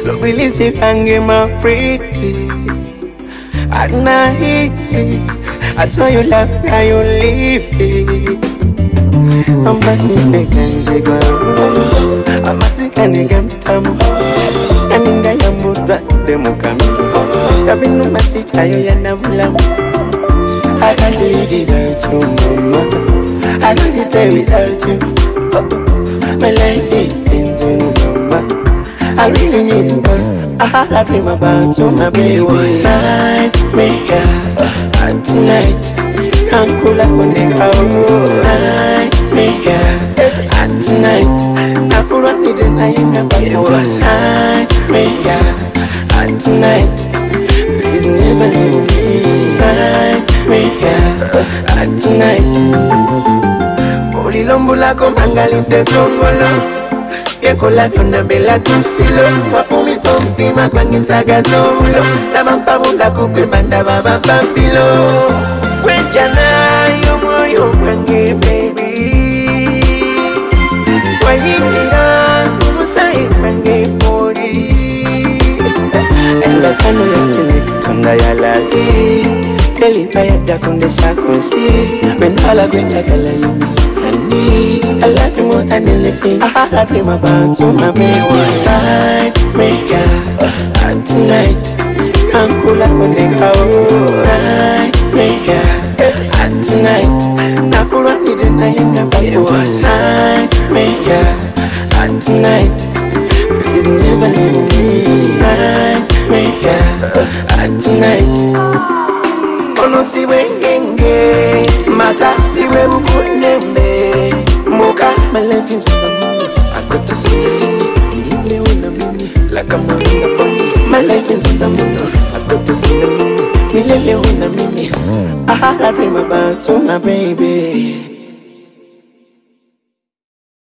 Really see rangi my pretty at night. I saw you laugh, now you leave it. I'm back in the Ganze Guano. I'm at the Ganigam. And in the Yambuda, the Mukam. Cabin no message, I am. I can't live without you, Mama. I can't stay without you. My life depends on you, Mama. I really need it done. I had a dream about you, my baby. Was nightmare at night. I'm cool up on the ground. Nightmare at night. I'm cool up with the night. It was nightmare at night. Please never leave me. Nightmare at night. Oli lombula komangali de kongolo. Yeko la vyonda mbela tusilo. Wafumi komtima kwa ngisaga zolo. Na mampabunda kukwembanda baba pambilo. Wenjana yomoyo mwange baby. Wanyingira umusai mwange mori. Enda kano ya kile kitonda ya lagi. Kelipa ya dakunde sakonsi. Wendala kwenda kalalimi. I love you more than anything. I had a dream about you, my baby. Nightmare at night. I'm cool up on the ground. Nightmare at night. I'm cool up with the night. It was nightmare at night. Please never leave me. Nightmare at night. Ono siwe ngenge, mata siwe ukunembe. Moka, my life is on the moon. I got to see Nile on the moon, like I'm on the bunny. My life is on the moon. I got to see the moon. Nile on the mimi. I had a dream about you, my baby.